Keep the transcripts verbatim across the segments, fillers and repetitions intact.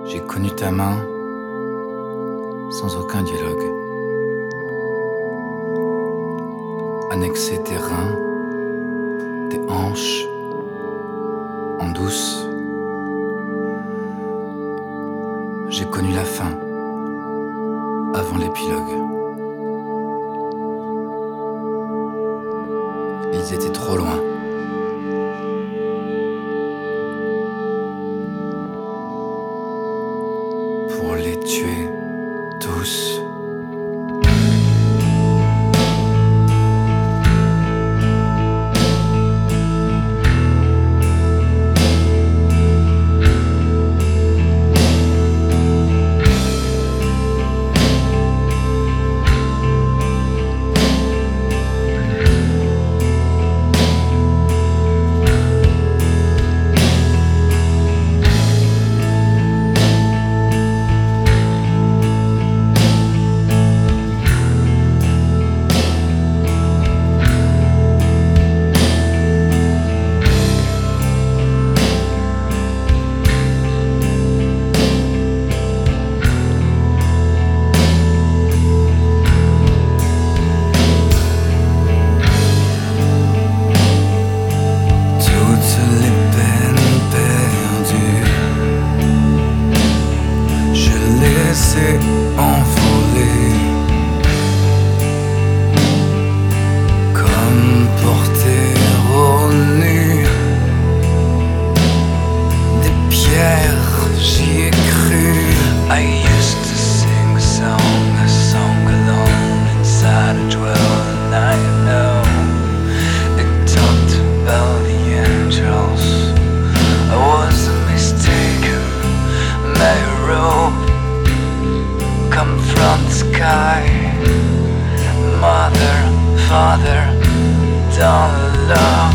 J'ai connu ta main sans aucun dialogue. Annexer tes reins, tes hanches, en douce. J'ai connu la fin, avant l'épilogue. Ils étaient trop loin. Pour les tuer tous. Laissé envoler comme porter au nu des pierres, j'y ai cru. I used to sing a song, a song alone inside a dwelling. I know it talked about the angels. I wasn't mistaken, my robe come from the sky. Mother, father, don't look.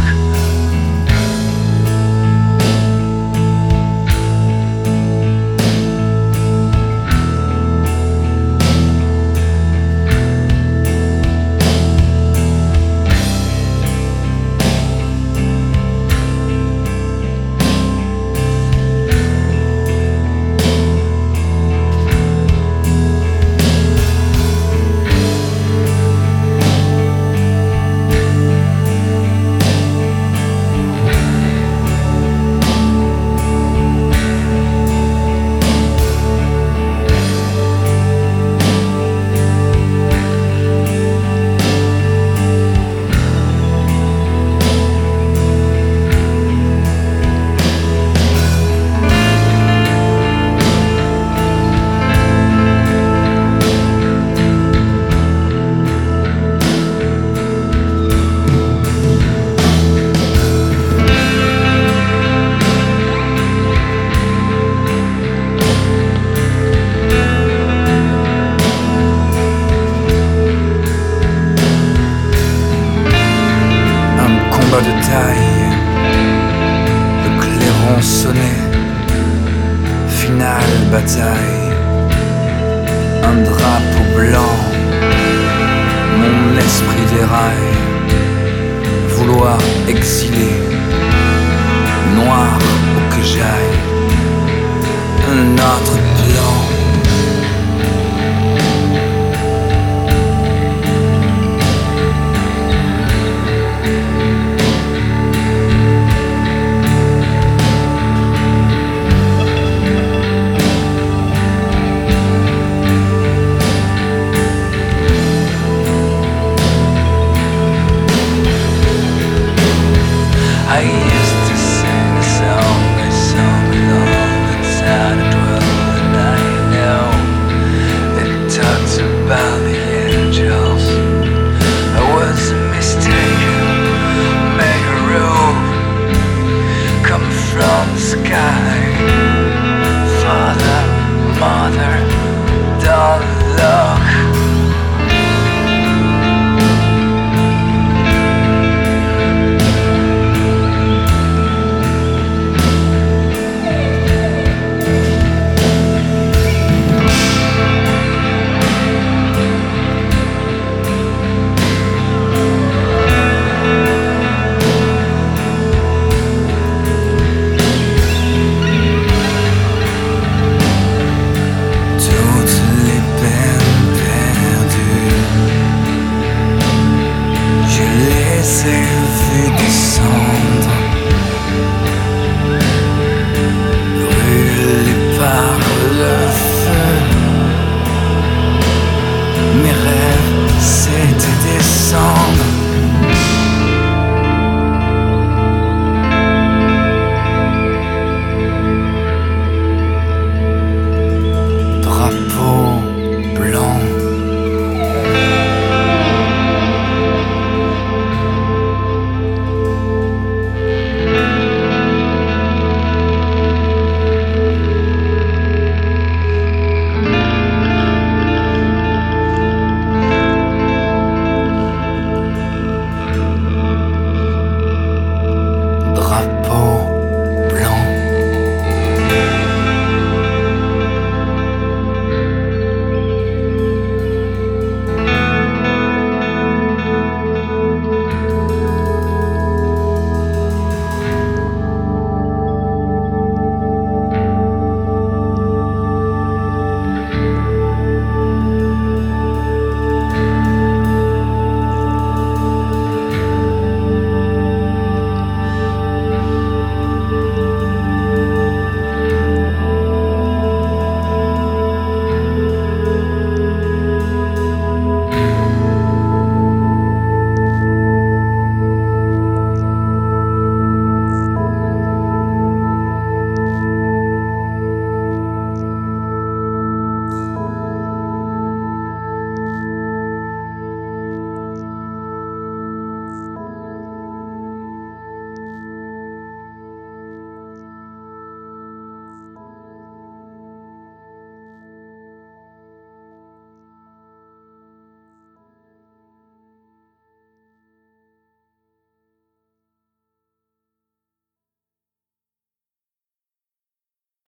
De taille, le clairon sonnait, finale bataille, un drapeau blanc, mon esprit déraille, vouloir exiler, noir